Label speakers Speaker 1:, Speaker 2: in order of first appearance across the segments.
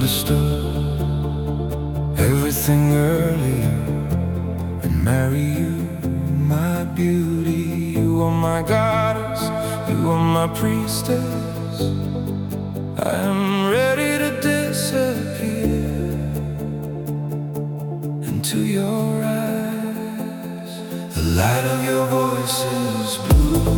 Speaker 1: understood everything earlier and marry you, my beauty. You are my goddess, you are my priestess. I am ready to disappear into your eyes. The light of your voice is blue.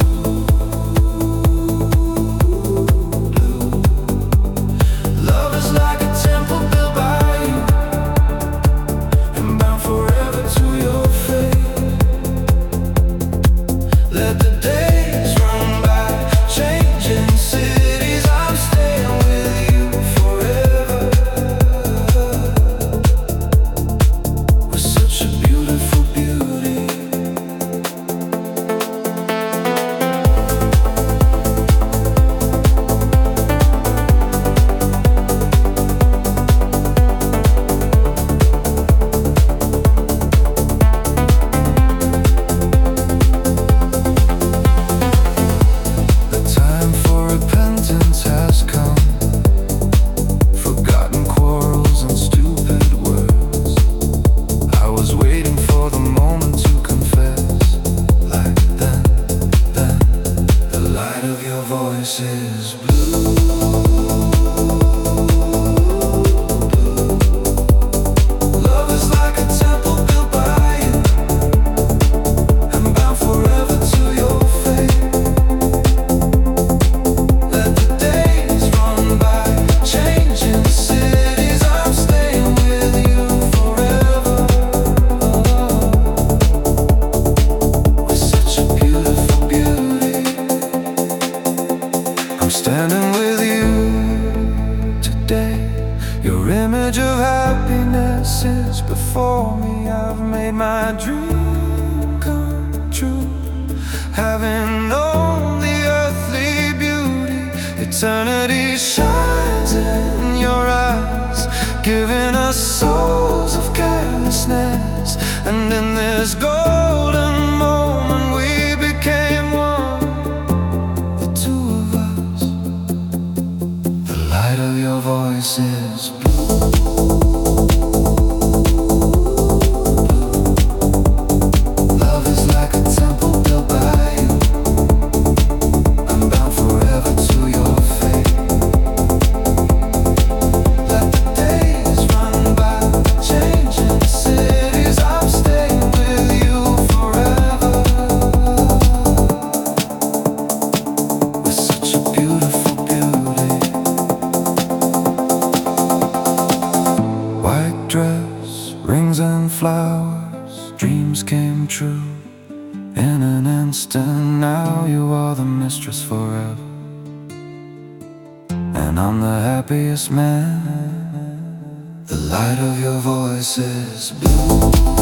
Speaker 1: Is blue. Love is like a temple built by you. I'm bound forever to your fate. Let the days run by, changing cities. I'm staying with you forever. With such a beautiful beauty, I'm standing with you today. Your image of happiness is before me. I've made my dream come true, having known the earthly beauty. Eternity shines in your eyes, giving us souls of carelessness. And in this golden moment we became one, the two of us. The light of your voice is blue. Love is like a temple built by you. I'm bound forever to your fate. Let the days run by, changing cities. I'm staying with you forever. With such a beautiful beauty. White dress, rings and flowers, dreams came true. In an instant now you are the mistress forever, and I'm the happiest man. The light of your voice is blue.